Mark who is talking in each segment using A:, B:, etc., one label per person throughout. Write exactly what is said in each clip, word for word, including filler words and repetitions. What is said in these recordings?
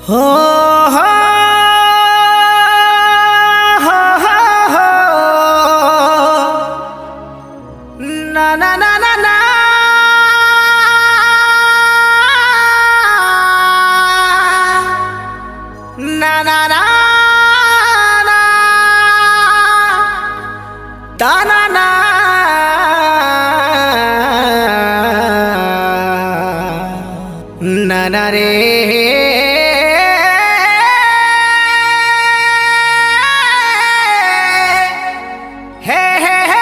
A: हो हो हो हो हो ना ना ना ना ना ना ना ना ता ना ना ना ना रे हे हे हे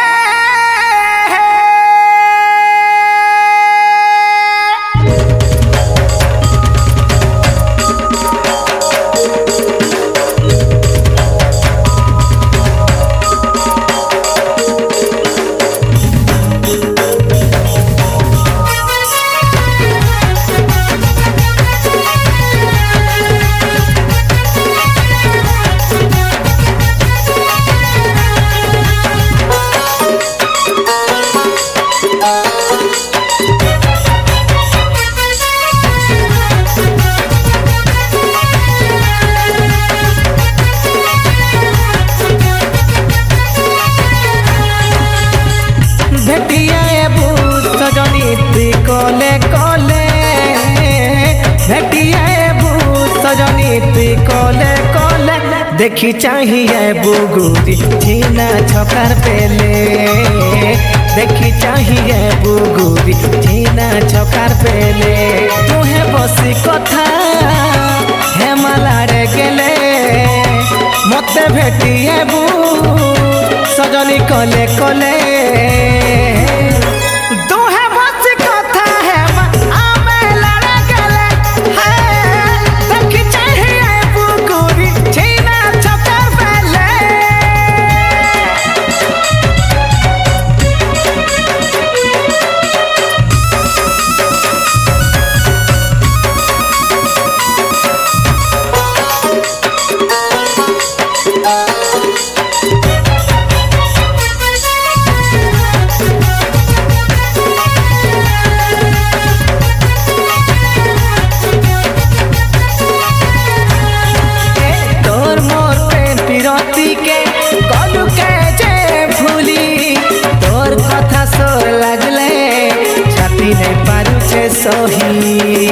A: कले कले भेटिए बू सजनी तुई कले कले देखी चाहिए बुगुरी जीना छकार पेले देखी चाहिए बुगुरी जीना छकार पेले तुहे बसी कथा हेमालारे गेले मते भेटिए बू सजनी कले कले सही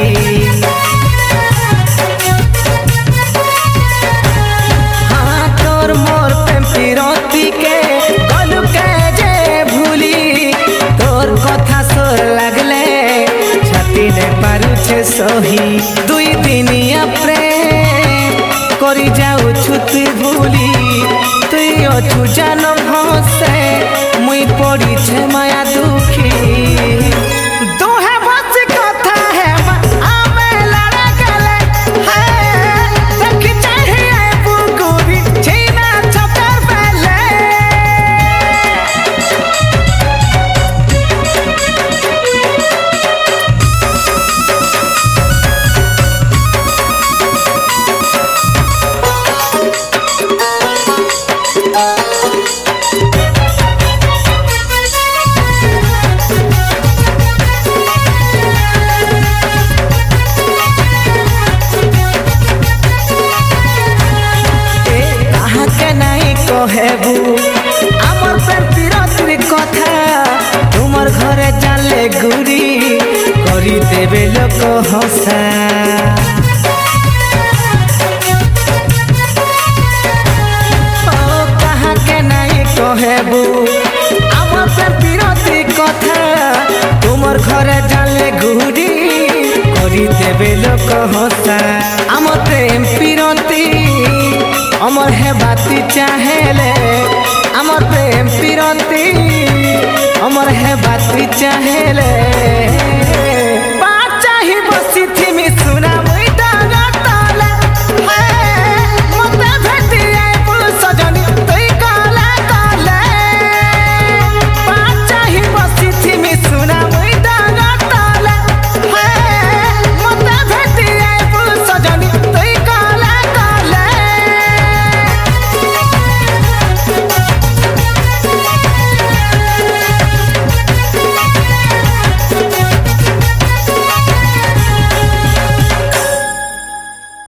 A: हाँ तोर मोर पेम्पिरती के गलु के जे भूली तोर कथा सोर लगले छाती ने पारुछे सही दुई दिनिया प्रेम करी जाऊ छुती भूली तुई अछु जानम हसे मुई पड़ी छे माया दुखी आमर पेम्पिरती कथा तुमर घरे जाले गुरी करी देवे लोक हसा ओ कहाँ के नहीं कहेबू आमर पेम्पिरती कथा तुमर घरे जाले गुरी करी देवे लोक हसा आमर पेम्पिरती अमर है बाती चाहेले अमर प्रेम पिरती अमर है बाती चाहेले।